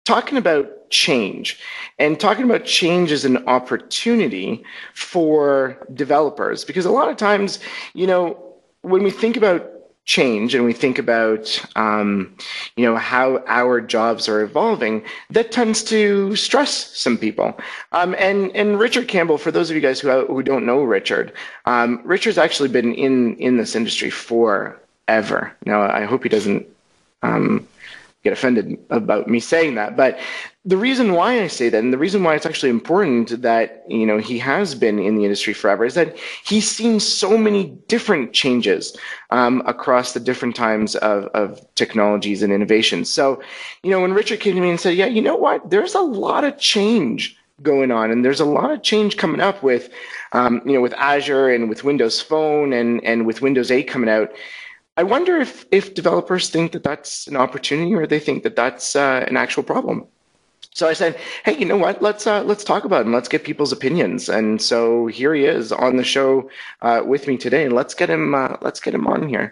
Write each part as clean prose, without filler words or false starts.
talking about change and talking about change as an opportunity for developers. Because a lot of times, when we think about change and we think about how our jobs are evolving, that tends to stress some people. And Richard Campbell, for those of you guys who don't know Richard, Richard's actually been in this industry forever. Now, I hope he doesn't get offended about me saying that, but the reason why I say that, and the reason why it's actually important that he has been in the industry forever, is that he's seen so many different changes across the different times of technologies and innovations. So, when Richard came to me and said, "Yeah, you know what? There's a lot of change going on, and there's a lot of change coming up with, with Azure and with Windows Phone and with Windows 8 coming out." I wonder if developers think that that's an opportunity, or they think that that's an actual problem. So I said, "Hey, you know what? Let's talk about it and let's get people's opinions." And so here he is on the show with me today. Let's get him on here.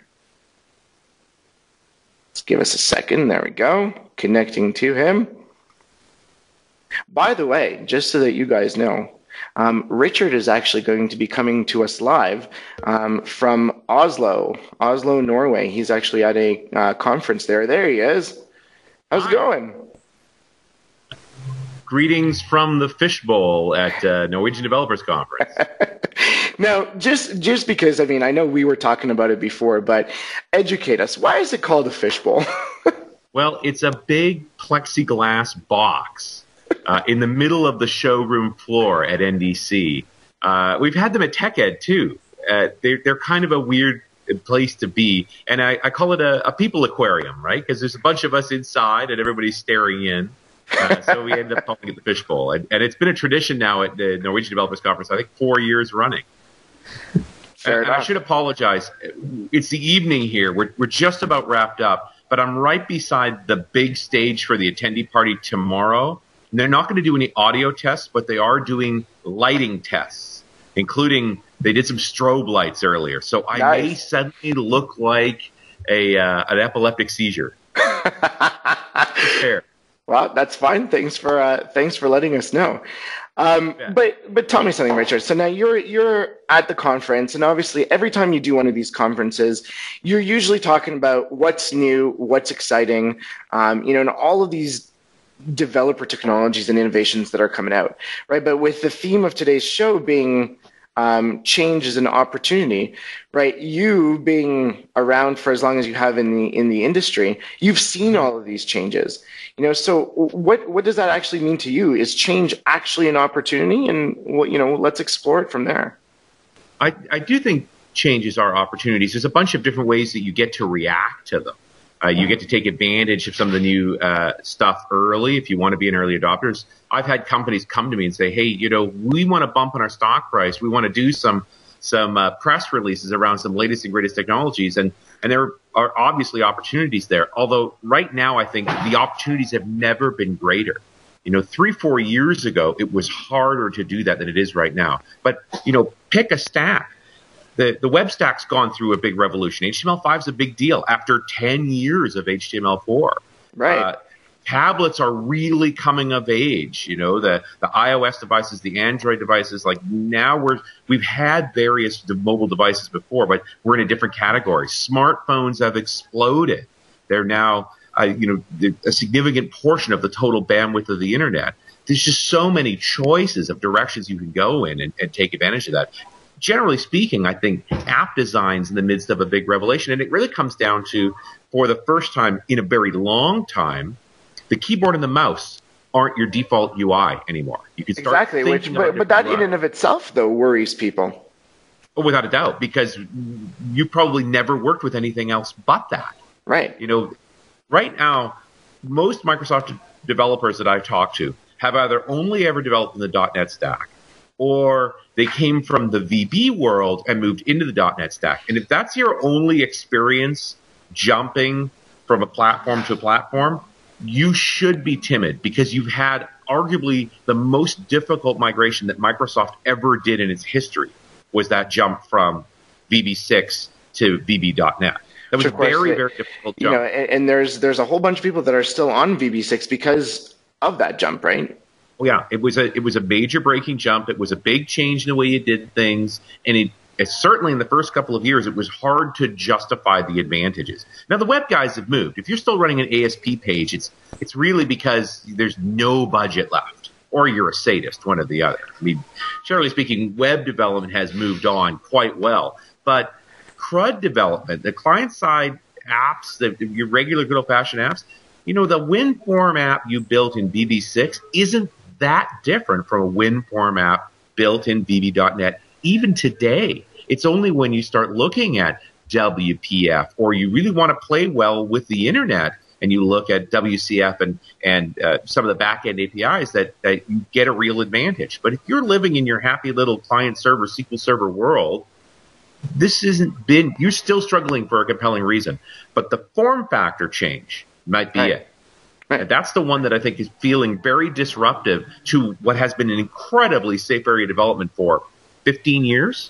Let's give us a second. There we go. Connecting to him. By the way, just so that you guys know, Richard is actually going to be coming to us live from Oslo, Norway. He's actually at a conference there. There he is. How's it going? Greetings from the fishbowl at Norwegian Developers Conference. Now, just because, I know we were talking about it before, but educate us. Why is it called a fishbowl? Well, it's a big plexiglass box in the middle of the showroom floor at NDC. We've had them at TechEd, too. They're kind of a weird place to be, and I call it a people aquarium, right? Because there's a bunch of us inside and everybody's staring in. So we ended up calling it the fishbowl. And it's been a tradition now at the Norwegian Developers Conference, I think 4 years running. And I should apologize. It's the evening here. We're just about wrapped up, but I'm right beside the big stage for the attendee party tomorrow. And they're not going to do any audio tests, but they are doing lighting tests, including they did some strobe lights earlier. So I may suddenly look like an epileptic seizure. Prepare. Well, that's fine. Thanks for letting us know. But tell me something, Richard. So now you're at the conference, and obviously every time you do one of these conferences, you're usually talking about what's new, what's exciting, and all of these developer technologies and innovations that are coming out, right? But with the theme of today's show being change is an opportunity, right? You being around for as long as you have in the industry, you've seen all of these changes. So what does that actually mean to you? Is change actually an opportunity? And let's explore it from there. I do think changes are opportunities. There's a bunch of different ways that you get to react to them. You get to take advantage of some of the new stuff early if you want to be an early adopter. I've had companies come to me and say, "Hey, we want to bump on our stock price. We want to do some press releases around some latest and greatest technologies." And there are obviously opportunities there. Although right now I think the opportunities have never been greater. 3-4 years ago, it was harder to do that than it is right now. But, pick a stack. The web stack's gone through a big revolution. HTML5 is a big deal after 10 years of HTML4. Right. Tablets are really coming of age. The iOS devices, the Android devices. Like now we've had various mobile devices before, but we're in a different category. Smartphones have exploded. They're now a significant portion of the total bandwidth of the internet. There's just so many choices of directions you can go in and take advantage of that. Generally speaking, I think app design's in the midst of a big revelation, and it really comes down to, for the first time in a very long time, the keyboard and the mouse aren't your default UI anymore. You can start but that in and of itself, though, worries people. Oh, without a doubt, because you probably never worked with anything else but that. Right. Right now, most Microsoft developers that I've talked to have either only ever developed in the .NET stack, or they came from the VB world and moved into the .NET stack. And if that's your only experience jumping from a platform to a platform, you should be timid, because you've had arguably the most difficult migration that Microsoft ever did in its history, was that jump from VB6 to VB.NET. That was very difficult jump. And there's a whole bunch of people that are still on VB6 because of that jump, right? Oh, yeah, it was a major breaking jump. It was a big change in the way you did things, and it certainly in the first couple of years, it was hard to justify the advantages. Now the web guys have moved. If you're still running an ASP page, it's really because there's no budget left, or you're a sadist, one or the other. I mean, generally speaking, web development has moved on quite well, but CRUD development, the client-side apps, your regular good old-fashioned apps, the WinForm app you built in VB6 isn't that different from a WinForm app built in VB.NET. Even today, it's only when you start looking at WPF or you really want to play well with the internet and you look at WCF and some of the back-end APIs that you get a real advantage. But if you're living in your happy little client-server, SQL Server world, you're still struggling for a compelling reason. But the form factor change might be it. Right. And that's the one that I think is feeling very disruptive to what has been an incredibly safe area development for 15 years.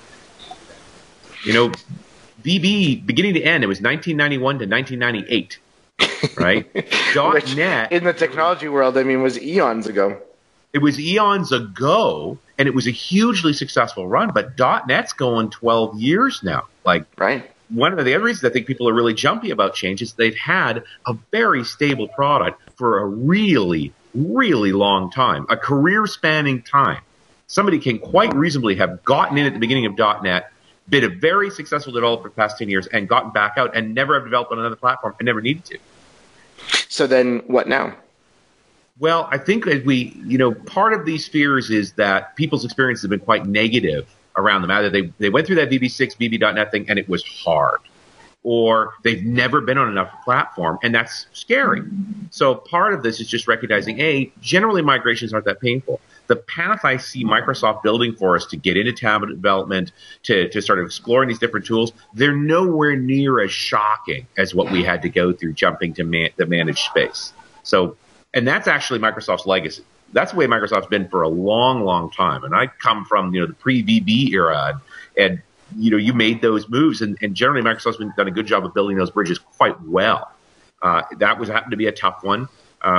VB, beginning to end, it was 1991 to 1998, right? Which, .NET, in the technology world, was eons ago. It was eons ago, and it was a hugely successful run, but .NET's going 12 years now. Right. One of the other reasons I think people are really jumpy about change is they've had a very stable product for a really, really long time, a career-spanning time. Somebody can quite reasonably have gotten in at the beginning of .NET, been a very successful developer for the past 10 years, and gotten back out and never have developed on another platform and never needed to. So then what now? Well, I think that part of these fears is that people's experiences have been quite negative around them. Either they went through that VB6, VB.NET thing, and it was hard, or they've never been on another platform, and that's scary. So part of this is just recognizing, generally migrations aren't that painful. The path I see Microsoft building for us to get into tablet development, to start exploring these different tools, they're nowhere near as shocking as what we had to go through jumping to the managed space. So, and that's actually Microsoft's legacy. That's the way Microsoft's been for a long, long time. And I come from, the pre-VB era, and you made those moves, and generally Microsoft's done a good job of building those bridges quite well. That happened to be a tough one.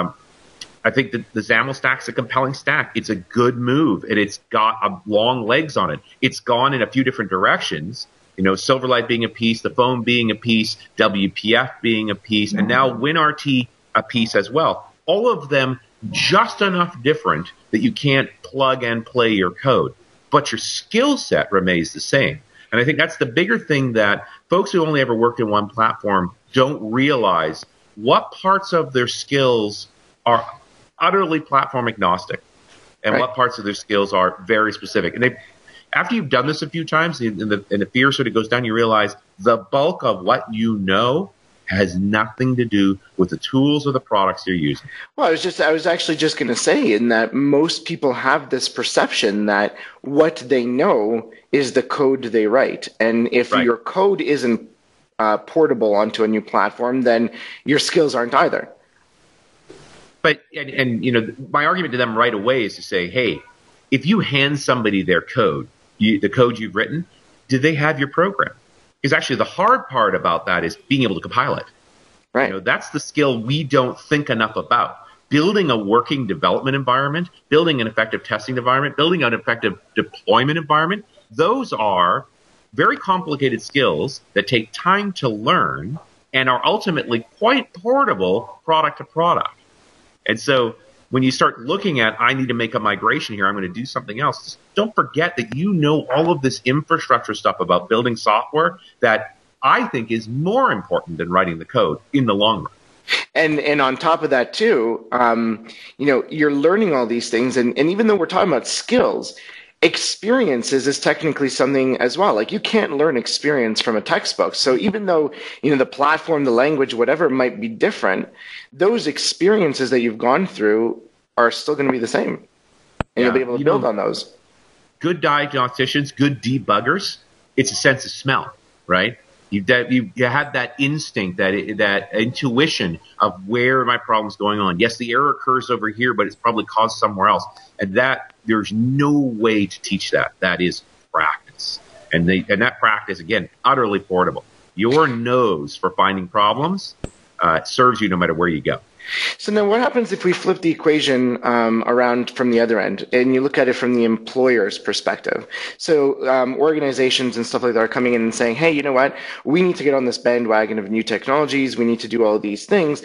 I think that the XAML stack's a compelling stack. It's a good move, and it's got long legs on it. It's gone in a few different directions. Silverlight being a piece, the phone being a piece, WPF being a piece, and now WinRT a piece as well. All of them just enough different that you can't plug and play your code, but your skill set remains the same. And I think that's the bigger thing that folks who only ever worked in one platform don't realize what parts of their skills are utterly platform agnostic and what parts of their skills are very specific. And after you've done this a few times and the fear sort of goes down, you realize the bulk of what you know has nothing to do with the tools or the products you're using. Well, I was actually just going to say in that most people have this perception that what they know is the code they write. And if your code isn't portable onto a new platform, then your skills aren't either. But, my argument to them right away is to say, hey, if you hand somebody their code, the code you've written, do they have your program? Because actually the hard part about that is being able to compile it. Right. That's the skill we don't think enough about. Building a working development environment, building an effective testing environment, building an effective deployment environment, those are very complicated skills that take time to learn and are ultimately quite portable product to product. And so when you start looking at, I need to make a migration here, I'm going to do something else, just don't forget that all of this infrastructure stuff about building software that I think is more important than writing the code in the long run. And on top of that, too, you're learning all these things. And even though we're talking about skills, experiences is technically something as well. You can't learn experience from a textbook. So even though, the platform, the language, whatever might be different, those experiences that you've gone through are still going to be the same. And you'll be able to build on those. Good diagnosticians, good debuggers, it's a sense of smell, right? You had that instinct, that intuition of where my problem's going on. Yes, the error occurs over here, but it's probably caused somewhere else. And that there's no way to teach that. That is practice. And that practice, again, utterly portable. Your nose for finding problems serves you no matter where you go. So now what happens if we flip the equation around from the other end and you look at it from the employer's perspective? So organizations and stuff like that are coming in and saying, hey, you know what? We need to get on this bandwagon of new technologies. We need to do all of these things.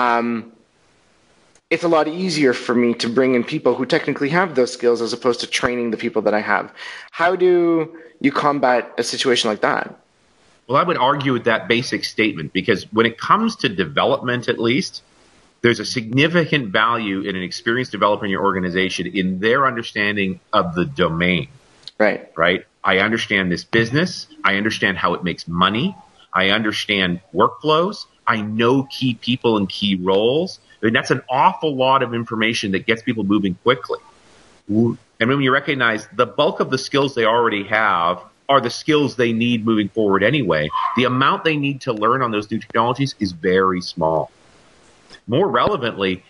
It's a lot easier for me to bring in people who technically have those skills as opposed to training the people that I have. How do you combat a situation like that? Well, I would argue with that basic statement, because when it comes to development, at least, there's a significant value in an experienced developer in your organization in their understanding of the domain. Right. Right? I understand this business. I understand how it makes money. I understand workflows. I know key people and key roles. I mean, that's an awful lot of information that gets people moving quickly. And when you recognize the bulk of the skills they already have are the skills they need moving forward anyway, the amount they need to learn on those new technologies is very small. More relevantly,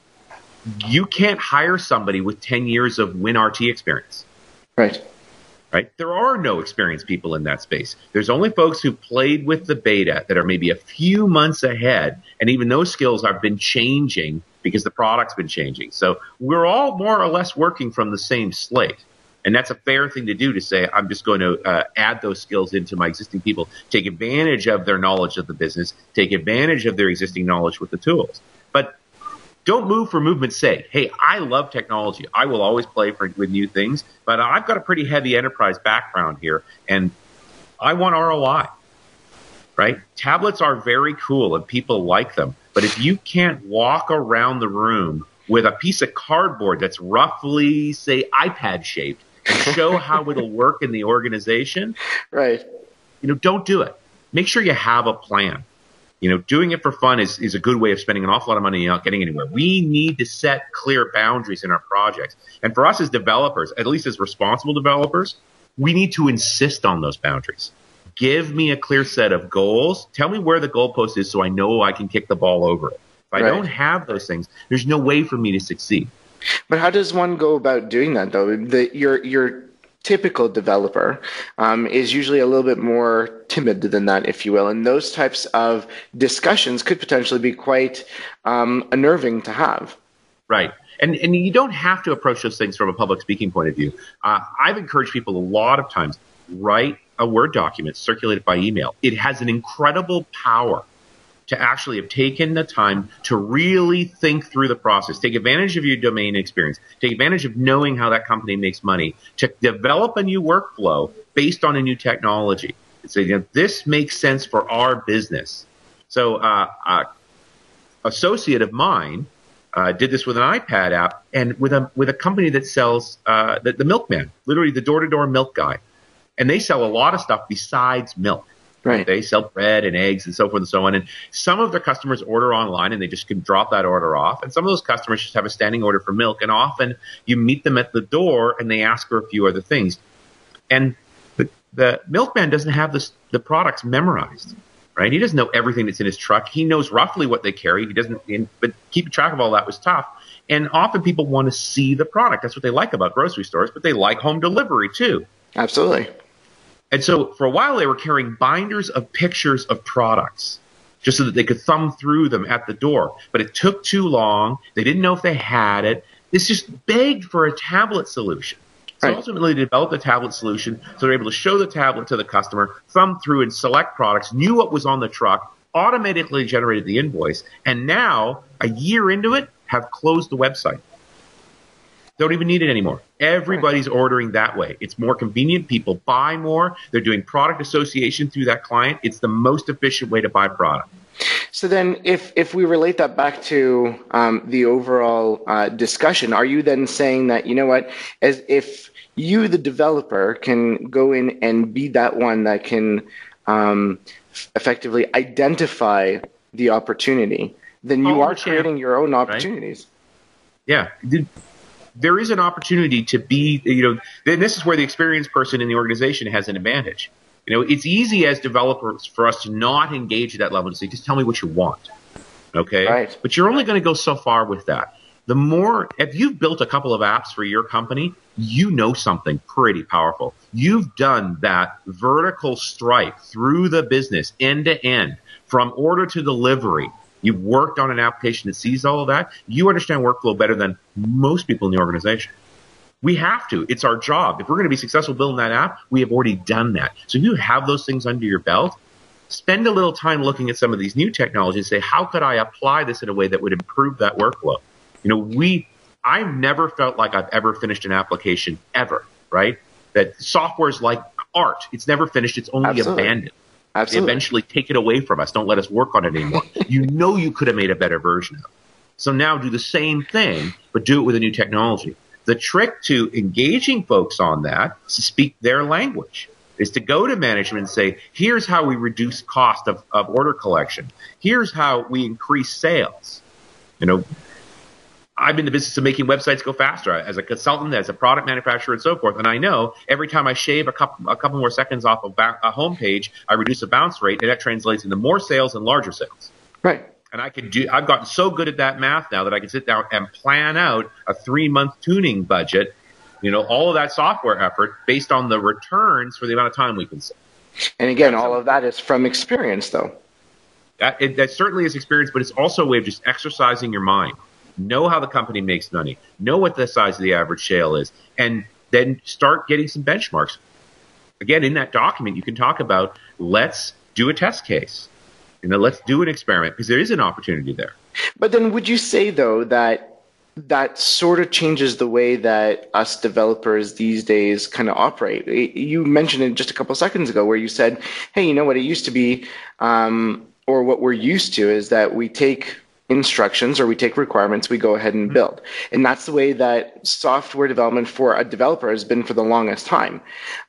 you can't hire somebody with 10 years of WinRT experience. Right. Right? There are no experienced people in that space. There's only folks who played with the beta that are maybe a few months ahead, and even those skills have been changing because the product's been changing. So we're all more or less working from the same slate. And that's a fair thing to do, to say, I'm just going to add those skills into my existing people, take advantage of their knowledge of the business, take advantage of their existing knowledge with the tools. But don't move for movement's sake. Hey, I love technology. I will always play with new things, but I've got a pretty heavy enterprise background here, and I want ROI, right? Tablets are very cool, and people like them. But if you can't walk around the room with a piece of cardboard that's roughly, say, iPad-shaped and show how it'll work in the organization, right? Don't do it. Make sure you have a plan. Doing it for fun is a good way of spending an awful lot of money and not getting anywhere. We need to set clear boundaries in our projects. And for us as developers, at least as responsible developers, we need to insist on those boundaries. Give me a clear set of goals. Tell me where the goalpost is so I know I can kick the ball over it. If I don't have those things, there's no way for me to succeed. But how does one go about doing that, though? Your typical developer is usually a little bit more timid than that, if you will, and those types of discussions could potentially be quite unnerving to have. Right. And you don't have to approach those things from a public speaking point of view. I've encouraged people a lot of times, write a Word document, circulate it by email. It has an incredible power to actually have taken the time to really think through the process, take advantage of your domain experience, take advantage of knowing how that company makes money, to develop a new workflow based on a new technology. So, this makes sense for our business. So associate of mine did this with an iPad app and with a company that sells the milkman, literally the door-to-door milk guy. And they sell a lot of stuff besides milk. Right. They sell bread and eggs and so forth and so on. And some of their customers order online and they just can drop that order off. And some of those customers just have a standing order for milk. And often you meet them at the door and they ask for a few other things. And the milkman doesn't have the products memorized, right? He doesn't know everything that's in his truck. He knows roughly what they carry. He doesn't, but keeping track of all that was tough. And often people want to see the product. That's what they like about grocery stores, but they like home delivery too. Absolutely. And so for a while, they were carrying binders of pictures of products just so that they could thumb through them at the door. But it took too long. They didn't know if they had it. This just begged for a tablet solution. So ultimately, they developed a tablet solution, so they're able to show the tablet to the customer, thumb through and select products, knew what was on the truck, automatically generated the invoice, and now, a year into it, have closed the website. Don't even need it anymore. Everybody's ordering that way. It's more convenient. People buy more. They're doing product association through that client. It's the most efficient way to buy product. So then if we relate that back to the overall discussion, are you then saying that, you know what, as if you, the developer, can go in and be that one that can effectively identify the opportunity, then you are creating your own opportunities. Right? Yeah. There is an opportunity to be, then this is where the experienced person in the organization has an advantage. It's easy as developers for us to not engage at that level and say, just tell me what you want. Okay? Right. But you're only going to go so far with that. If you've built a couple of apps for your company, you know something pretty powerful. You've done that vertical stripe through the business, end to end, from order to delivery, you've worked on an application that sees all of that, you understand workflow better than most people in the organization. We have to. It's our job. If we're going to be successful building that app, we have already done that. So if you have those things under your belt, spend a little time looking at some of these new technologies and say, how could I apply this in a way that would improve that workflow? I've never felt like I've ever finished an application ever, right? That software is like art. It's never finished. It's only Absolutely. abandoned. Absolutely. They eventually take it away from us. Don't let us work on it anymore. You could have made a better version of it. So now do the same thing, but do it with a new technology. The trick to engaging folks on that is to speak their language, is to go to management and say, here's how we reduce cost of order collection. Here's how we increase sales. I've been in the business of making websites go faster as a consultant, as a product manufacturer, and so forth. And I know every time I shave a couple more seconds off of a homepage, I reduce a bounce rate, and that translates into more sales and larger sales. Right. And I've gotten so good at that math now that I can sit down and plan out a 3-month tuning budget, all of that software effort based on the returns for the amount of time we can save. And again, all of that is from experience, though. That certainly is experience, but it's also a way of just exercising your mind. Know how the company makes money. Know what the size of the average sale is. And then start getting some benchmarks. Again, in that document, you can talk about, let's do a test case. Let's do an experiment, because there is an opportunity there. But then would you say, though, that sort of changes the way that us developers these days kind of operate? You mentioned it just a couple of seconds ago where you said, hey, you know what it used to be, or what we're used to is that we take instructions or we take requirements, we go ahead and build. And that's the way that software development for a developer has been for the longest time.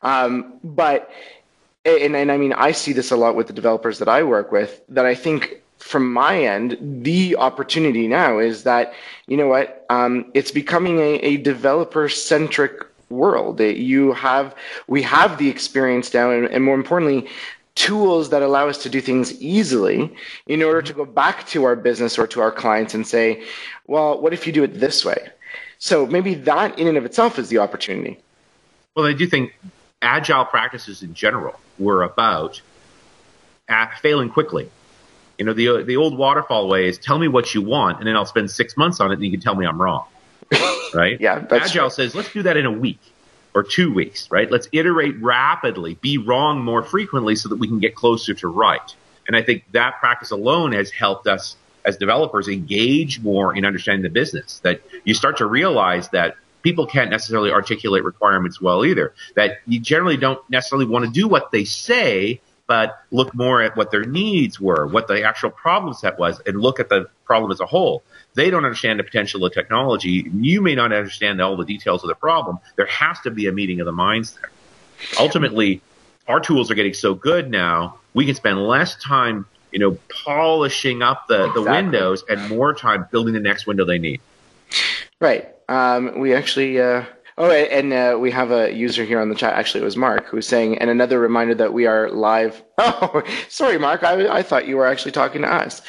And I mean, I see this a lot with the developers that I work with, that I think from my end, the opportunity now is that, it's becoming a developer-centric world. We have the experience now, and more importantly, tools that allow us to do things easily in order to go back to our business or to our clients and say, well, what if you do it this way? So maybe that in and of itself is the opportunity. Well, I do think agile practices in general were about failing quickly. The old waterfall way is tell me what you want, and then I'll spend 6 months on it, and you can tell me I'm wrong. Right? Yeah. Agile says, let's do that in a week or 2 weeks, right? Let's iterate rapidly, be wrong more frequently so that we can get closer to right. And I think that practice alone has helped us as developers engage more in understanding the business, that you start to realize that people can't necessarily articulate requirements well either, that you generally don't necessarily want to do what they say, but look more at what their needs were, what the actual problem set was, and look at the problem as a whole. They don't understand the potential of technology. You may not understand all the details of the problem. There has to be a meeting of the minds there. Ultimately, our tools are getting so good now, we can spend less time, polishing up the windows and more time building the next window they need. Right. We actually, we have a user here on the chat. Actually, it was Mark who was saying, and another reminder that we are live. Oh, sorry, Mark. I thought you were actually talking to us.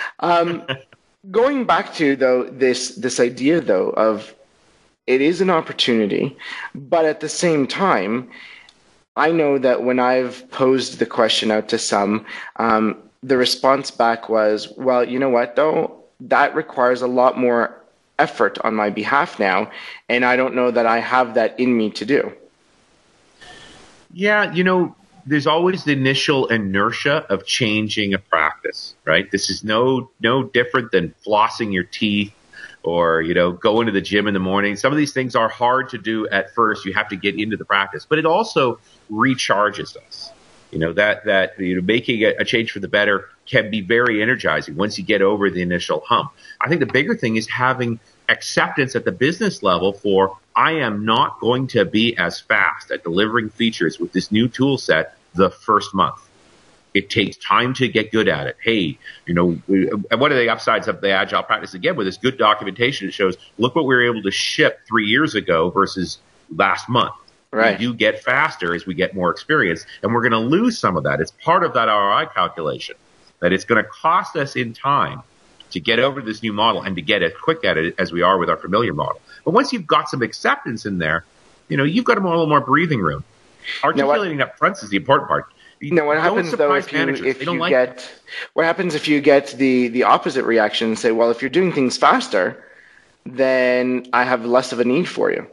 Going back to, though, this idea, though, of it is an opportunity, but at the same time, I know that when I've posed the question out to some, the response back was, well, you know what, though? That requires a lot more effort on my behalf now, and I don't know that I have that in me to do. Yeah, there's always the initial inertia of changing a practice, right? This is no different than flossing your teeth or, going to the gym in the morning. Some of these things are hard to do at first. You have to get into the practice, but it also recharges us. Making a change for the better can be very energizing once you get over the initial hump. I think the bigger thing is having acceptance at the business level for, I am not going to be as fast at delivering features with this new tool set the first month. It takes time to get good at it. Hey, one of the upsides of the agile practice, again, with this good documentation, it shows, look what we were able to ship 3 years ago versus last month. Right. We do get faster as we get more experience, and we're going to lose some of that. It's part of that ROI calculation, that it's going to cost us in time to get over this new model and to get as quick at it as we are with our familiar model. But once you've got some acceptance in there, you've got a little more breathing room. Articulating up front is the important part. No, what happens though if you get what happens if you get the opposite reaction and say, well, if you're doing things faster, then I have less of a need for you.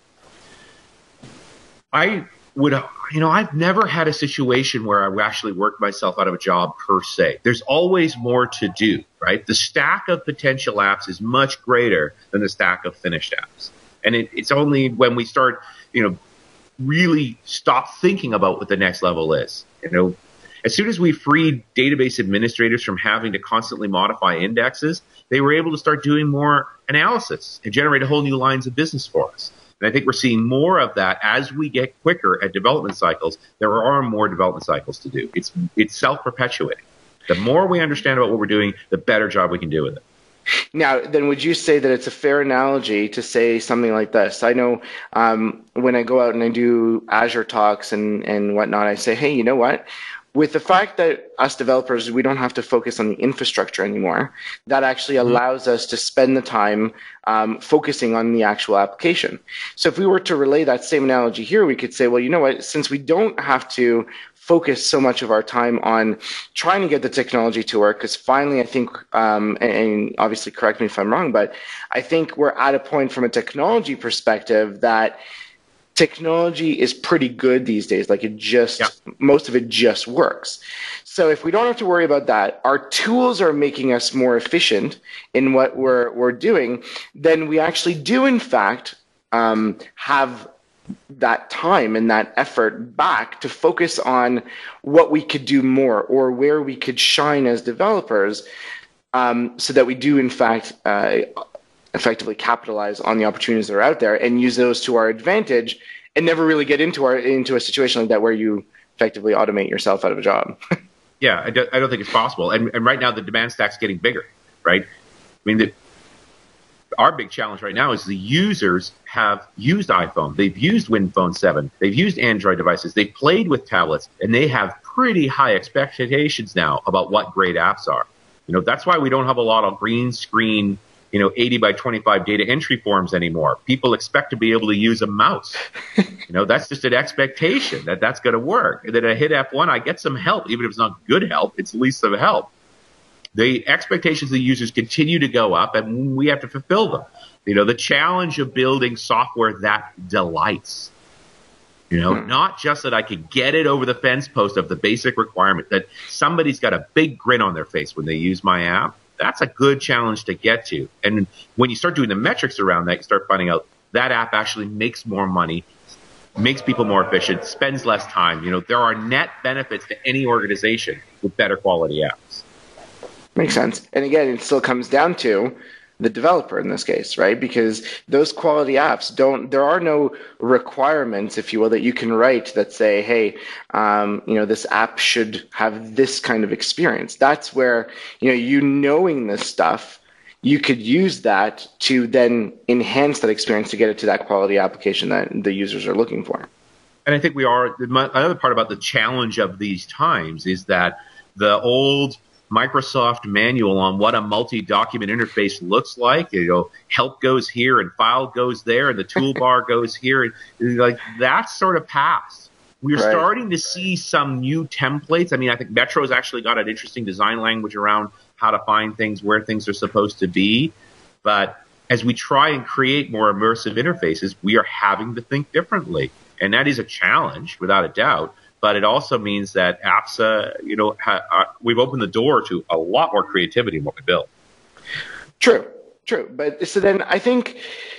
I've never had a situation where I actually worked myself out of a job per se. There's always more to do, right? The stack of potential apps is much greater than the stack of finished apps. And it's only when we start, really stop thinking about what the next level is. As soon as we freed database administrators from having to constantly modify indexes, they were able to start doing more analysis and generate a whole new lines of business for us. And I think we're seeing more of that as we get quicker at development cycles. There are more development cycles to do. It's self-perpetuating. The more we understand about what we're doing, the better job we can do with it. Now, then would you say that it's a fair analogy to say something like this? I know when I go out and I do Azure talks and whatnot, I say, hey, you know what? With the fact that us developers, we don't have to focus on the infrastructure anymore, that actually allows us to spend the time focusing on the actual application. So if we were to relay that same analogy here, we could say, well, you know what? Since we don't have to focus so much of our time on trying to get the technology to work, because finally I think, and obviously correct me if I'm wrong, but I think we're at a point from a technology perspective that technology is pretty good these days. Like most of it just works. So if we don't have to worry about that, our tools are making us more efficient in what we're doing, then we actually do in fact have that time and that effort back to focus on what we could do more or where we could shine as developers, so that we do in fact effectively capitalize on the opportunities that are out there and use those to our advantage, and never really get into a situation like that where you effectively automate yourself out of a job. Yeah, I don't think it's possible. And right now the demand stack's getting bigger, right? I mean, our big challenge right now is the users have used iPhone, they've used Windows Phone 7, they've used Android devices, they've played with tablets, and they have pretty high expectations now about what great apps are. That's why we don't have a lot of green screen 80 by 25 data entry forms anymore. People expect to be able to use a mouse. That's just an expectation that that's going to work. And then I hit F1, I get some help. Even if it's not good help, it's at least some help. The expectations of the users continue to go up, and we have to fulfill them. The challenge of building software that delights. Not just that I could get it over the fence post of the basic requirement, that somebody's got a big grin on their face when they use my app. That's a good challenge to get to. And when you start doing the metrics around that, you start finding out that app actually makes more money, makes people more efficient, spends less time. There are net benefits to any organization with better quality apps. Makes sense. And again, it still comes down to the developer in this case, right? Because those quality apps there are no requirements, if you will, that you can write that say, hey, this app should have this kind of experience. That's where, knowing this stuff, you could use that to then enhance that experience to get it to that quality application that the users are looking for. And I think another part about the challenge of these times is that the old Microsoft manual on what a multi-document interface looks like. Help goes here and file goes there and the toolbar goes here. And like that's sort of past. We're starting to see some new templates. I mean, I think Metro's actually got an interesting design language around how to find things where things are supposed to be. But as we try and create more immersive interfaces, we are having to think differently. And that is a challenge, without a doubt. But it also means that apps, we've opened the door to a lot more creativity in what we build. True. But so then I think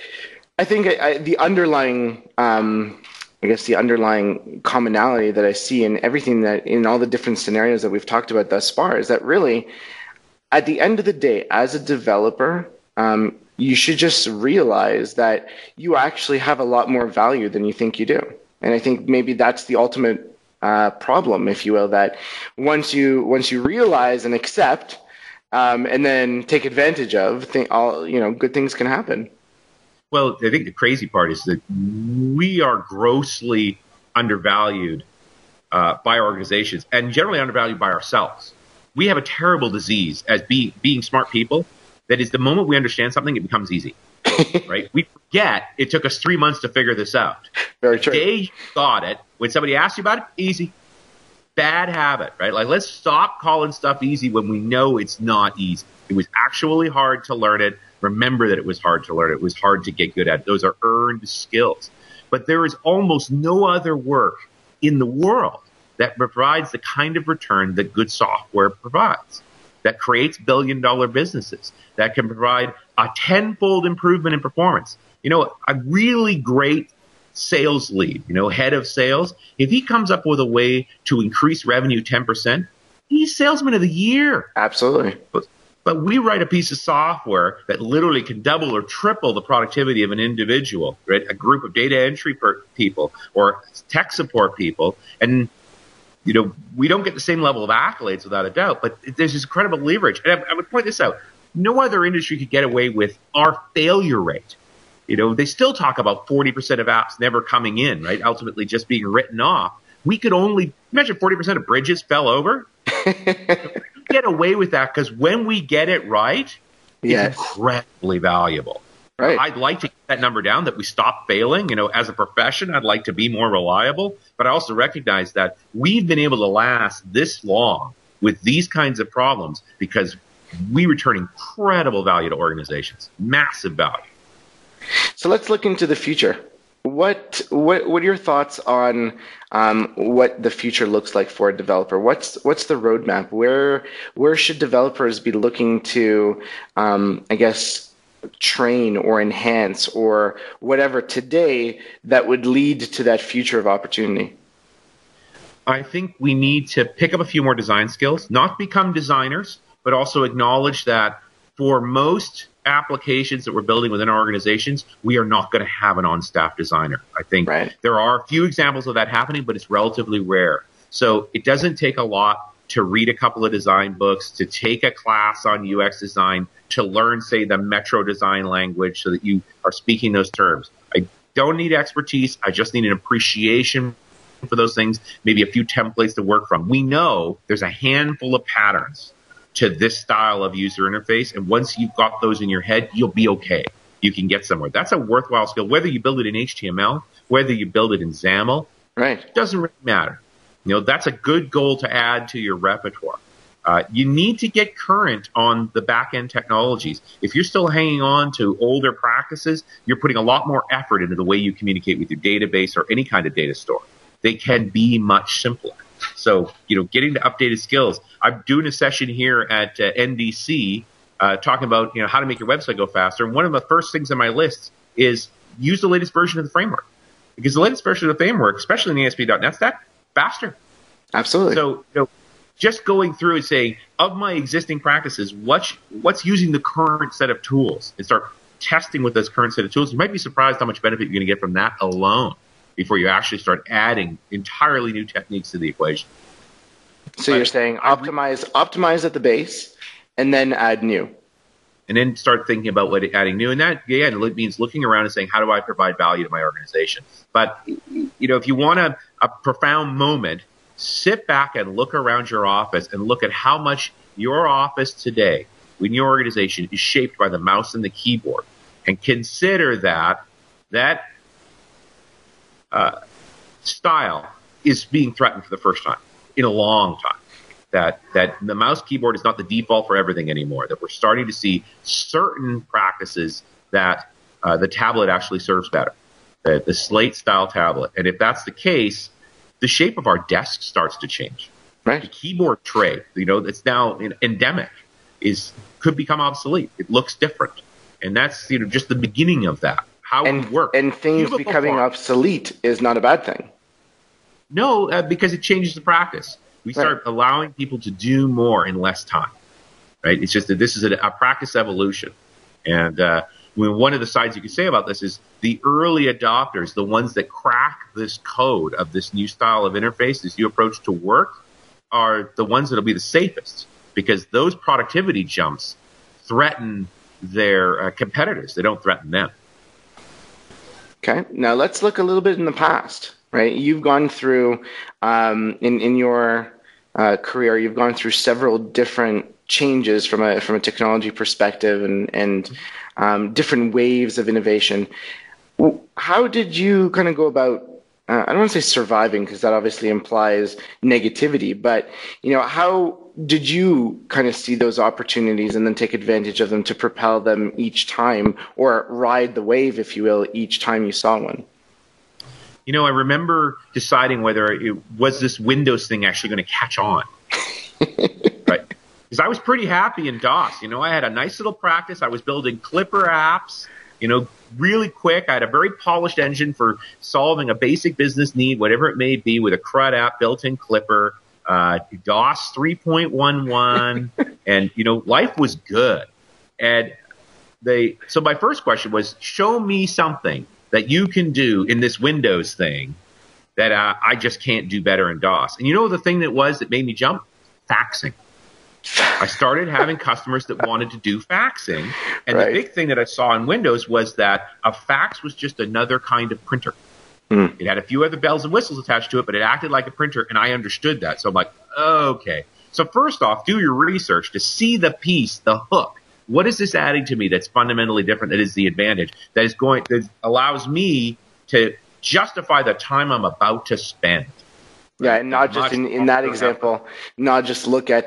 the underlying, the underlying commonality that I see in everything in all the different scenarios that we've talked about thus far is that really, at the end of the day, as a developer, you should just realize that you actually have a lot more value than you think you do. And I think maybe that's the ultimate problem, if you will, that once you realize and accept, and then take advantage of, good things can happen. Well, I think the crazy part is that we are grossly undervalued by our organizations, and generally undervalued by ourselves. We have a terrible disease as being smart people. That is, the moment we understand something, it becomes easy. Right? We forget it took us 3 months to figure this out. Very true. The day you got it, when somebody asks you about it, easy. bad habit, right? Like, let's stop calling stuff easy when we know it's not easy. It was actually hard to learn it. Remember that it was hard to learn it. It was hard to get good at it. Those are earned skills. But there is almost no other work in the world that provides the kind of return that good software provides, that creates billion-dollar businesses, that can provide a tenfold improvement in performance. You know, a really great sales lead, you know, head of sales, if he comes up with a way to increase revenue 10%, he's salesman of the year. Absolutely. But we write a piece of software that literally can double or triple the productivity of an individual, right? A group of data entry people or tech support people. And, you know, we don't get the same level of accolades without a doubt, but there's this incredible leverage. And I would point this out. No other industry could get away with our failure rate. You know, they still talk about 40% of apps never coming in, right? Ultimately just being written off. We could only imagine 40% of bridges fell over. Get away with that because when we get it right, it's incredibly valuable. Right. I'd like to get that number down, that we stop failing. You know, as a profession, I'd like to be more reliable, but I also recognize that we've been able to last this long with these kinds of problems because we return incredible value to organizations, massive value. So let's look into the future. What are your thoughts on what the future looks like for a developer? What's the roadmap? Where should developers be looking to, I guess, train or enhance or whatever today that would lead to that future of opportunity? I think we need to pick up a few more design skills, not become designers, but also acknowledge that for most applications that we're building within our organizations, we are not going to have an on-staff designer. I think there are a few examples of that happening, but it's relatively rare. So it doesn't take a lot to read a couple of design books, to take a class on UX design, to learn, say, the Metro design language so that you are speaking those terms. I don't need expertise. I just need an appreciation for those things, maybe a few templates to work from. We know there's a handful of patterns to this style of user interface. And once you've got those in your head, you'll be okay. You can get somewhere. That's a worthwhile skill. Whether you build it in HTML, whether you build it in XAML, doesn't really matter. You know, that's a good goal to add to your repertoire. You need to get current on the back-end technologies. If you're still hanging on to older practices, you're putting a lot more effort into the way you communicate with your database or any kind of data store. They can be much simpler. So, you know, getting to updated skills. I'm doing a session here at NDC talking about, you know, how to make your website go faster. And one of the first things on my list is use the latest version of the framework. Because the latest version of the framework, especially in the ASP.NET stack, faster. Absolutely. So, you know, just going through and saying, of my existing practices, what's using the current set of tools, and start testing with this current set of tools. You might be surprised how much benefit you're going to get from that alone before you actually start adding entirely new techniques to the equation. So you're saying optimize at the base and then add new. And then start thinking about what adding new. And that, again, means looking around and saying, how do I provide value to my organization? But, you know, if you want a profound moment, sit back and look around your office and look at how much your office today, in your organization, is shaped by the mouse and the keyboard. And consider that style is being threatened for the first time in a long time. That the mouse keyboard is not the default for everything anymore. That we're starting to see certain practices that the tablet actually serves better. The slate style tablet. And if that's the case, the shape of our desk starts to change. Right. The keyboard tray, you know, that's now endemic, could become obsolete. It looks different. And that's, you know, just the beginning of that. How we work. And things becoming obsolete is not a bad thing. No, because it changes the practice. We start allowing people to do more in less time, right? It's just that this is a practice evolution. And one of the sides you could say about this is the early adopters, the ones that crack this code of this new style of interface, this new approach to work, are the ones that will be the safest, because those productivity jumps threaten their competitors. They don't threaten them. Okay, now let's look a little bit in the past, right? You've gone through, in your career, you've gone through several different changes from a technology perspective and different waves of innovation. How did you kind of go about I don't want to say surviving because that obviously implies negativity, but how did you kind of see those opportunities and then take advantage of them to propel them each time, or ride the wave, if you will, each time you saw one? I remember deciding whether it was this Windows thing actually going to catch on, right? Because I was pretty happy in DOS. I had a nice little practice. I was building Clipper apps, really quick. I had a very polished engine for solving a basic business need, whatever it may be, with a CRUD app built in Clipper, DOS 3.11, and, life was good. And so my first question was, show me something that you can do in this Windows thing that I just can't do better in DOS. And the thing that made me jump? Faxing. I started having customers that wanted to do faxing. And the big thing that I saw in Windows was that a fax was just another kind of printer. It had a few other bells and whistles attached to it, but it acted like a printer, and I understood that. So I'm like, okay. So first off, do your research to see the piece, the hook. What is this adding to me that's fundamentally different, that is the advantage, that allows me to justify the time I'm about to spend? Yeah, and not just in that example, not just look at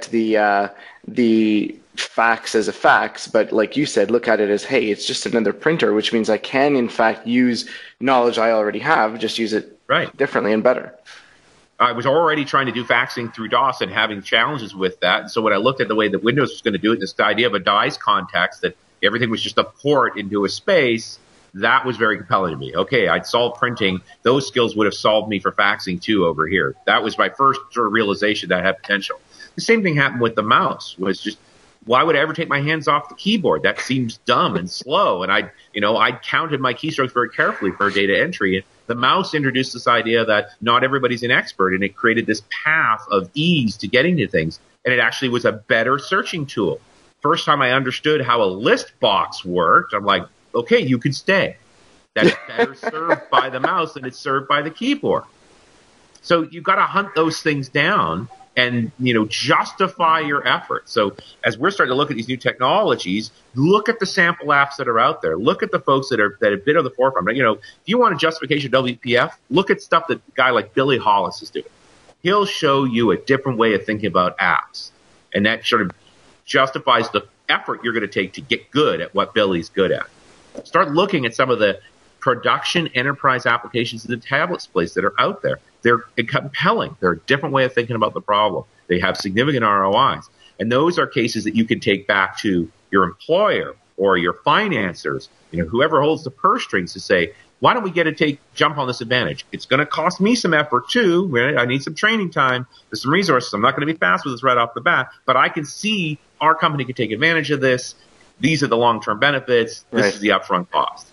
the fax as a fax, but like you said, look at it as, hey, it's just another printer, which means I can, in fact, use knowledge I already have, just use it differently and better. I was already trying to do faxing through DOS and having challenges with that. And so when I looked at the way that Windows was going to do it, this idea of a DICE context, that everything was just a port into a space, that was very compelling to me. Okay, I'd solved printing. Those skills would have solved me for faxing too over here. That was my first sort of realization that I had potential. The same thing happened with the mouse. Was just, why would I ever take my hands off the keyboard? That seems dumb and slow. And I counted my keystrokes very carefully for data entry. The mouse introduced this idea that not everybody's an expert, and it created this path of ease to getting to things. And it actually was a better searching tool. First time I understood how a list box worked, I'm like, okay, you can stay. That's better served by the mouse than it's served by the keyboard. So you've got to hunt those things down and, justify your effort. So as we're starting to look at these new technologies, look at the sample apps that are out there. Look at the folks that have been on the forefront. If you want a justification of WPF, look at stuff that a guy like Billy Hollis is doing. He'll show you a different way of thinking about apps. And that sort of justifies the effort you're going to take to get good at what Billy's good at. Start looking at some of the production enterprise applications in the tablet space that are out there. They're compelling. They're a different way of thinking about the problem. They have significant ROIs. And those are cases that you can take back to your employer or your financiers, whoever holds the purse strings, to say, why don't we jump on this advantage? It's going to cost me some effort too. Right? I need some training time. There's some resources. I'm not going to be fast with this right off the bat, but I can see our company can take advantage of this. These are the long-term benefits. This is the upfront cost.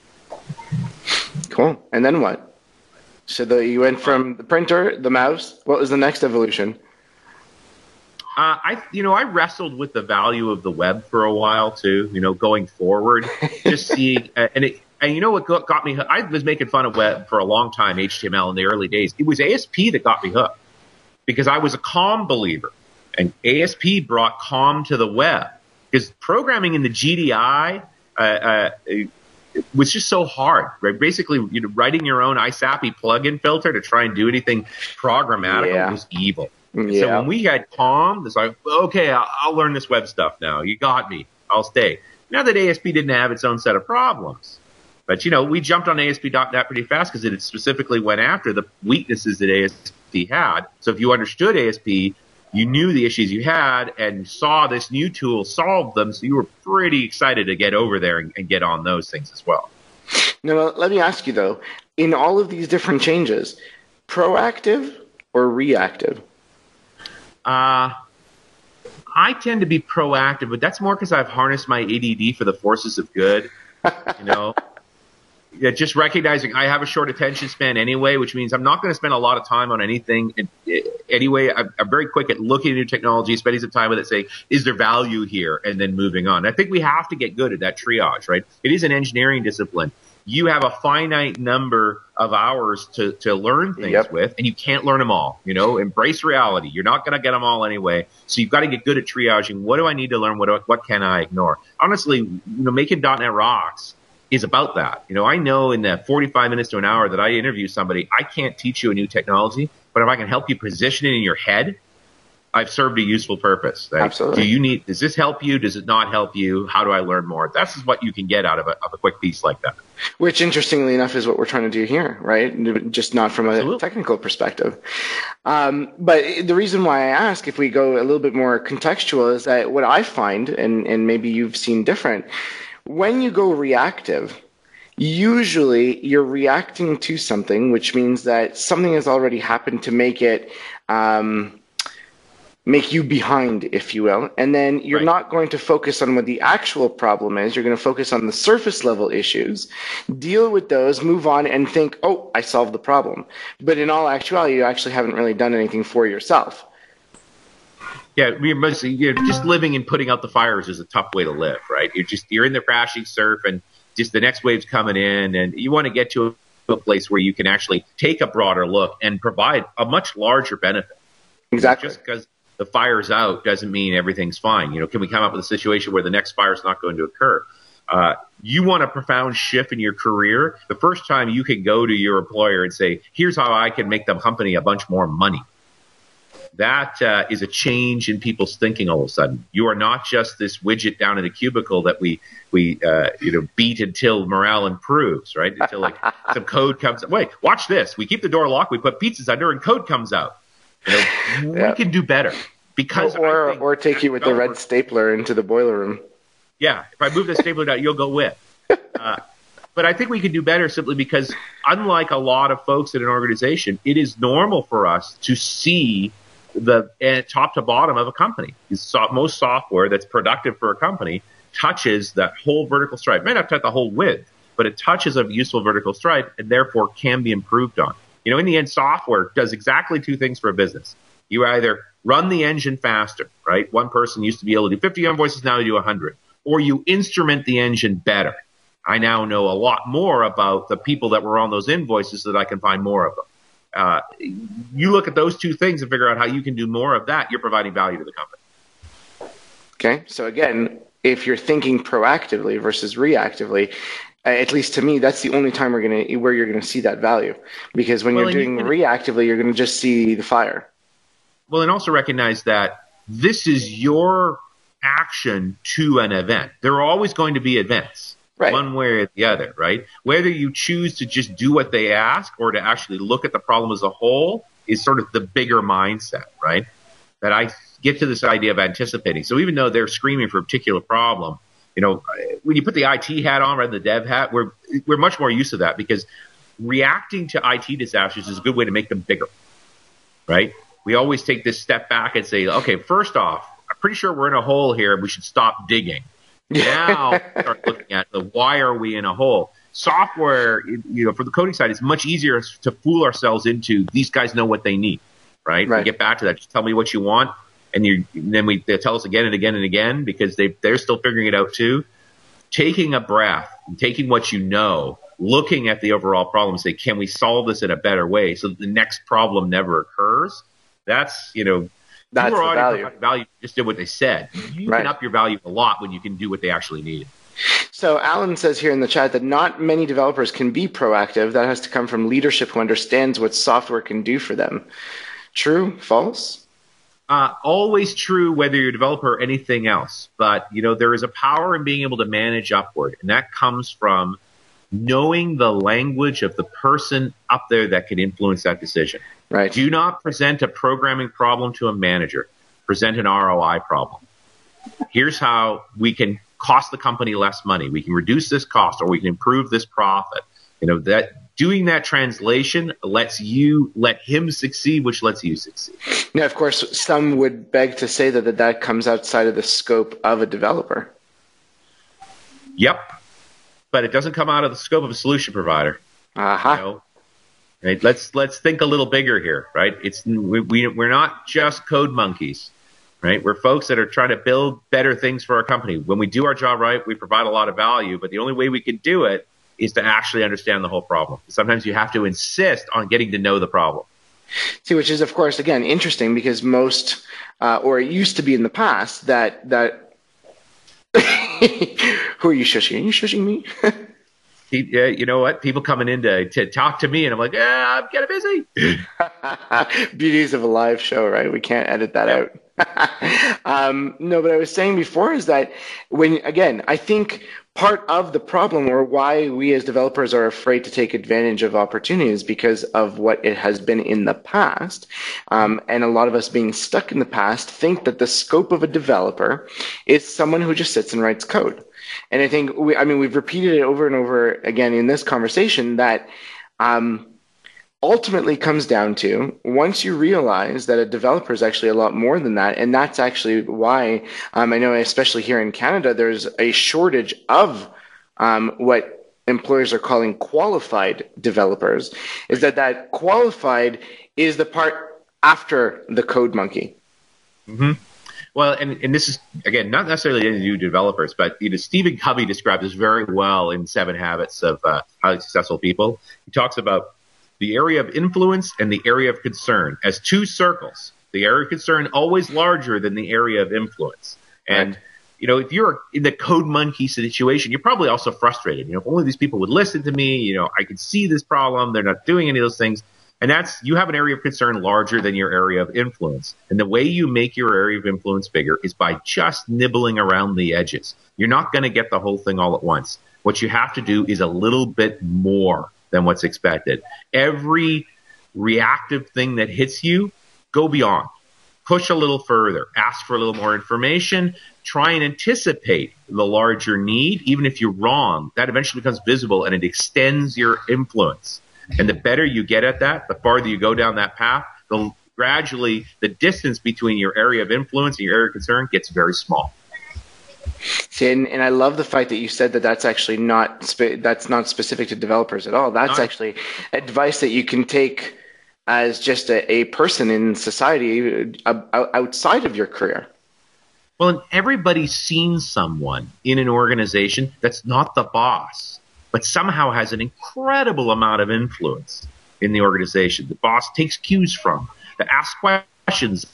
Cool. And then what? So you went from the printer, the mouse. What was the next evolution? I wrestled with the value of the web for a while too. Going forward, just seeing and what got me. I was making fun of web for a long time, HTML in the early days. It was ASP that got me hooked because I was a COM believer, and ASP brought COM to the web. Because programming in the GDI it was just so hard, right? Basically, writing your own ISAPI plugin filter to try and do anything programmatical was evil. Yeah. So when we had COM, it's like, okay, I'll learn this web stuff now. You got me. I'll stay. Now that ASP didn't have its own set of problems. But, we jumped on ASP.NET pretty fast because it specifically went after the weaknesses that ASP had. So if you understood ASP, you knew the issues you had and saw this new tool solve them, so you were pretty excited to get over there and get on those things as well. Now, let me ask you, though, in all of these different changes, proactive or reactive? I tend to be proactive, but that's more because I've harnessed my ADD for the forces of good, Yeah, just recognizing I have a short attention span anyway, which means I'm not going to spend a lot of time on anything anyway. I'm very quick at looking at new technology, spending some time with it, saying, is there value here? And then moving on. I think we have to get good at that triage, right? It is an engineering discipline. You have a finite number of hours to learn things with, and you can't learn them all. Embrace reality. You're not going to get them all anyway. So you've got to get good at triaging. What do I need to learn? What can I ignore? Honestly, making .NET Rocks is about that. I know in the 45 minutes to an hour that I interview somebody, I can't teach you a new technology, but if I can help you position it in your head, I've served a useful purpose. Right? Absolutely. Does this help you? Does it not help you? How do I learn more? That's what you can get out of a quick piece like that. Which, interestingly enough, is what we're trying to do here, right? Just not from a technical perspective. But the reason why I ask, if we go a little bit more contextual, is that what I find, and maybe you've seen different, when you go reactive, usually you're reacting to something, which means that something has already happened to make it make you behind, if you will. And then you're not going to focus on what the actual problem is. You're going to focus on the surface level issues, deal with those, move on, and think, oh, I solved the problem. But in all actuality, you actually haven't really done anything for yourself. Yeah, just living and putting out the fires is a tough way to live, right? You're in the crashing surf, and just the next wave's coming in, and you want to get to a place where you can actually take a broader look and provide a much larger benefit. Exactly. Just because the fire's out doesn't mean everything's fine. Can we come up with a situation where the next fire's not going to occur? You want a profound shift in your career, the first time you can go to your employer and say, here's how I can make the company a bunch more money. That is a change in people's thinking all of a sudden. You are not just this widget down in a cubicle that we beat until morale improves, right? Until some code comes. Wait, watch this. We keep the door locked. We put pizzas under, and code comes out. We can do better because or take you with the red stapler into the boiler room. Yeah, if I move the stapler down, you'll go with. But I think we can do better simply because, unlike a lot of folks in an organization, it is normal for us to see the top to bottom of a company. Most software that's productive for a company touches that whole vertical stripe. It may not touch the whole width, but it touches a useful vertical stripe and therefore can be improved on. In the end, software does exactly two things for a business. You either run the engine faster, right? One person used to be able to do 50 invoices, now they do 100. Or you instrument the engine better. I now know a lot more about the people that were on those invoices so that I can find more of them. You look at those two things and figure out how you can do more of that, you're providing value to the company. Okay, so again, if you're thinking proactively versus reactively, at least to me, that's the only time where you're gonna see that value. Because when you're doing reactively, you're gonna just see the fire. Well, and also recognize that this is your action to an event. There are always going to be events, one way or the other, right? Whether you choose to just do what they ask or to actually look at the problem as a whole is sort of the bigger mindset, right? That I get to this idea of anticipating. So even though they're screaming for a particular problem, when you put the IT hat on rather than the dev hat, we're much more used to that because reacting to IT disasters is a good way to make them bigger, right? We always take this step back and say, okay, first off, I'm pretty sure we're in a hole here and we should stop digging. Now start looking at why are we in a hole? Software, for the coding side, it's much easier to fool ourselves into these guys know what they need, right? We get back to that. Just tell me what you want. And then they tell us again and again and again because they're still figuring it out too. Taking a breath, taking what you know, looking at the overall problem, say, can we solve this in a better way so that the next problem never occurs? That's the value. Just did what they said. You can up your value a lot when you can do what they actually need. So Alan says here in the chat that not many developers can be proactive. That has to come from leadership who understands what software can do for them. True? False? Always true whether you're a developer or anything else. But, there is a power in being able to manage upward. And that comes from knowing the language of the person up there that can influence that decision. Right. Do not present a programming problem to a manager. Present an ROI problem. Here's how we can cost the company less money. We can reduce this cost or we can improve this profit. That doing that translation let him succeed, which lets you succeed. Now, of course, some would beg to say that comes outside of the scope of a developer. Yep. But it doesn't come out of the scope of a solution provider. Uh-huh. Right? Let's think a little bigger here, right? We're not just code monkeys, right? We're folks that are trying to build better things for our company. When we do our job right, we provide a lot of value, but the only way we can do it is to actually understand the whole problem. Sometimes you have to insist on getting to know the problem. See, which is, of course, again, interesting because most, or it used to be in the past that who are you shushing? Are you shushing me? You know what? People coming in to talk to me, and I'm like, I'm getting busy. Beauties of a live show, right? We can't edit that out. No, but I was saying before is that I think part of the problem, or why we as developers are afraid to take advantage of opportunities, because of what it has been in the past. And a lot of us being stuck in the past think that the scope of a developer is someone who just sits and writes code. And I think we've repeated it over and over again in this conversation that ultimately comes down to, once you realize that a developer is actually a lot more than that, and that's actually why I know, especially here in Canada, there's a shortage of what employers are calling qualified developers, is that qualified is the part after the code monkey. Mm-hmm. Well, and this is, again, not necessarily any new developers, but Stephen Covey describes this very well in 7 Habits of Highly Successful People. He talks about the area of influence and the area of concern as 2 circles. The area of concern always larger than the area of influence. And, if you're in the code monkey situation, you're probably also frustrated. If only these people would listen to me, I can see this problem. They're not doing any of those things. And you have an area of concern larger than your area of influence. And the way you make your area of influence bigger is by just nibbling around the edges. You're not going to get the whole thing all at once. What you have to do is a little bit more than what's expected. Every reactive thing that hits you, go beyond. Push a little further. Ask for a little more information. Try and anticipate the larger need. Even if you're wrong, that eventually becomes visible and it extends your influence. And the better you get at that, the farther you go down that path, gradually the distance between your area of influence and your area of concern gets very small. See, and I love the fact that you said that that's actually that's not specific to developers at all. That's actually advice that you can take as just a person in society outside of your career. Well, and everybody's seen someone in an organization that's not the boss, but somehow has an incredible amount of influence in the organization. The boss takes cues from, that asks questions,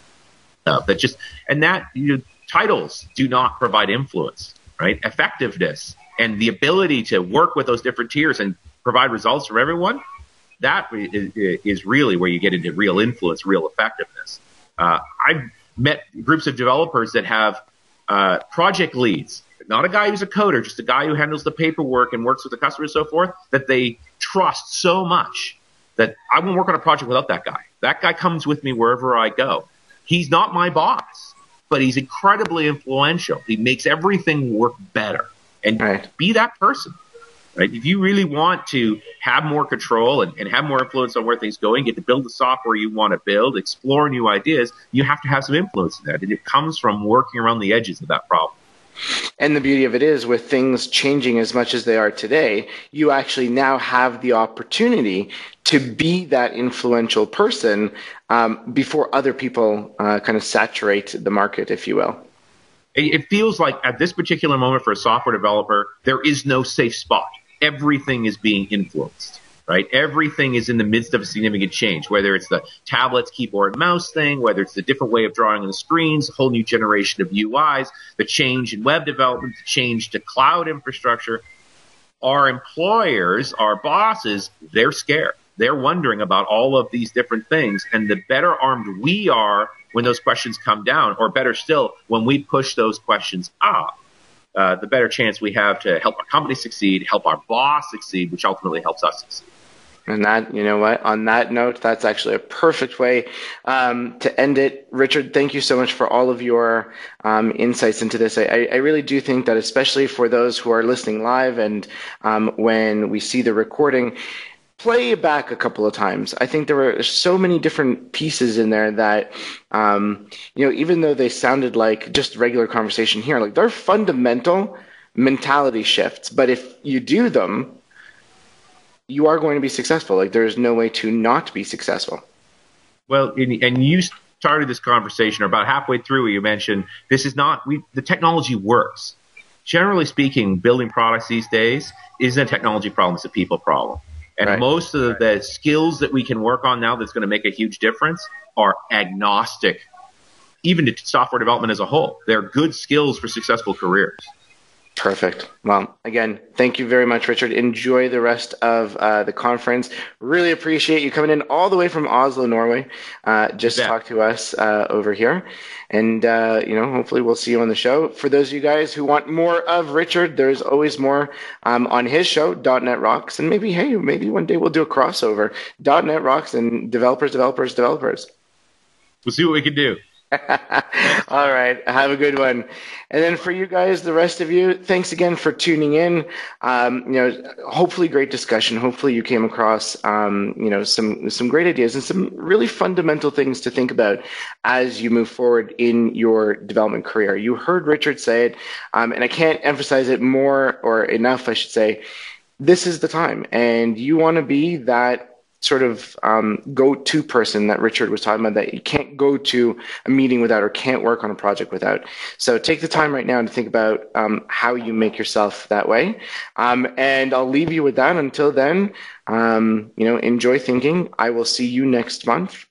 titles do not provide influence, right? Effectiveness and the ability to work with those different tiers and provide results for everyone, that is really where you get into real influence, real effectiveness. I've met groups of developers that have project leads, not a guy who's a coder, just a guy who handles the paperwork and works with the customer and so forth, that they trust so much that I won't work on a project without that guy. That guy comes with me wherever I go. He's not my boss, but he's incredibly influential. He makes everything work better. And be that person. Right? If you really want to have more control and have more influence on where things are going, get to build the software you want to build, explore new ideas, you have to have some influence in that. And it comes from working around the edges of that problem. And the beauty of it is, with things changing as much as they are today, you actually now have the opportunity to be that influential person before other people kind of saturate the market, if you will. It feels like at this particular moment for a software developer, there is no safe spot. Everything is being influenced, right? Everything is in the midst of a significant change, whether it's the tablets, keyboard, mouse thing, whether it's the different way of drawing on the screens, a whole new generation of UIs, the change in web development, the change to cloud infrastructure. Our employers, our bosses, they're scared. They're wondering about all of these different things. And the better armed we are when those questions come down, or better still, when we push those questions up, the better chance we have to help our company succeed, help our boss succeed, which ultimately helps us succeed. And that, you know what, on that note, that's actually a perfect way to end it. Richard, thank you so much for all of your insights into this. I really do think that, especially for those who are listening live and when we see the recording, play it back a couple of times. I think there were so many different pieces in there that, even though they sounded like just regular conversation here, like they're fundamental mentality shifts. But if you do them, you are going to be successful. Like there's no way to not be successful. Well, and you started this conversation, or about halfway through, where you mentioned this is not, the technology works. Generally speaking, building products these days isn't a technology problem, it's a people problem. And most of the skills that we can work on now that's going to make a huge difference are agnostic, even to software development as a whole. They're good skills for successful careers. Perfect. Well, again, thank you very much, Richard. Enjoy the rest of the conference. Really appreciate you coming in all the way from Oslo, Norway, just to talk to us over here. And, hopefully we'll see you on the show. For those of you guys who want more of Richard, there's always more on his show, .NET Rocks. And maybe one day we'll do a crossover. .NET Rocks and developers. We'll see what we can do. All right. Have a good one. And then for you guys, the rest of you, thanks again for tuning in. Hopefully great discussion. Hopefully you came across, some great ideas and some really fundamental things to think about as you move forward in your development career. You heard Richard say it, and I can't emphasize it more or enough, I should say. This is the time, and you want to be that sort of go-to person that Richard was talking about, that you can't go to a meeting without or can't work on a project without. So take the time right now to think about how you make yourself that way. And I'll leave you with that. Until then, enjoy thinking. I will see you next month.